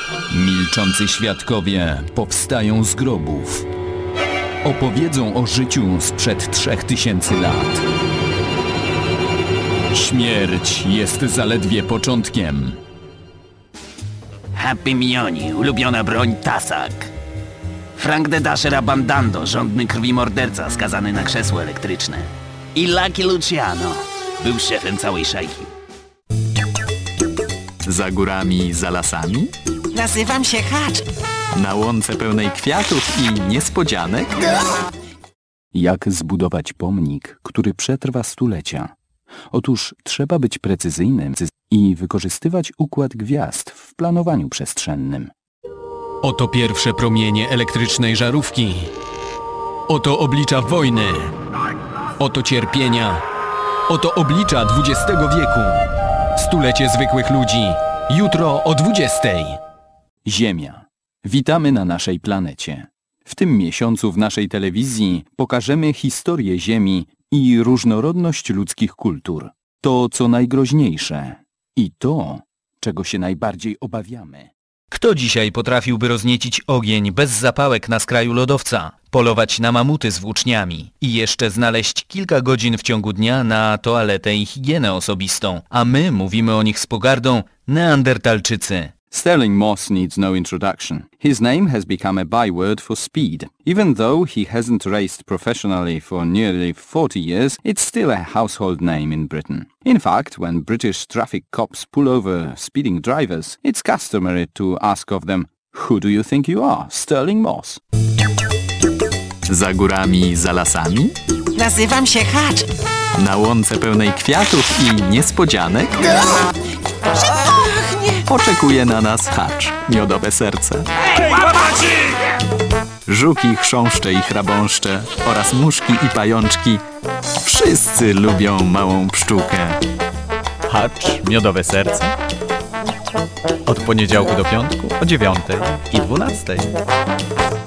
Milczący świadkowie powstają z grobów. Opowiedzą o życiu sprzed 3000 lat. Śmierć jest zaledwie początkiem. Happy Mioni, ulubiona broń Tasak. Frank the Dasher Abandando, żądny krwi morderca skazany na krzesło elektryczne. I Lucky Luciano, był szefem całej szajki. Za górami, za lasami? Nazywam się Hacz. Na łące pełnej kwiatów i niespodzianek? Jak zbudować pomnik, który przetrwa stulecia? Otóż trzeba być precyzyjnym i wykorzystywać układ gwiazd w planowaniu przestrzennym. Oto pierwsze promienie elektrycznej żarówki. Oto oblicza wojny. Oto cierpienia. Oto oblicza XX wieku. Stulecie zwykłych ludzi. Jutro o 20. Ziemia. Witamy na naszej planecie. W tym miesiącu w naszej telewizji pokażemy historię Ziemi i różnorodność ludzkich kultur. To, co najgroźniejsze i to, czego się najbardziej obawiamy. Kto dzisiaj potrafiłby rozniecić ogień bez zapałek na skraju lodowca, polować na mamuty z włóczniami i jeszcze znaleźć kilka godzin w ciągu dnia na toaletę i higienę osobistą, a my mówimy o nich z pogardą Neandertalczycy. Sterling Moss needs no introduction. His name has become a byword for speed. Even though he hasn't raced professionally for nearly 40 years, it's still a household name in Britain. In fact, when British traffic cops pull over speeding drivers, it's customary to ask of them, "Who do you think you are, Sterling Moss?" Za górami, za lasami? Nazywam się Hacz. Na łące pełnej kwiatów i niespodzianek? Oczekuje na nas Hacz, miodowe serce. Żuki, chrząszcze i chrabąszcze oraz muszki i pajączki. Wszyscy lubią małą pszczółkę. Hacz, miodowe serce. Od poniedziałku do piątku o 9 i 12.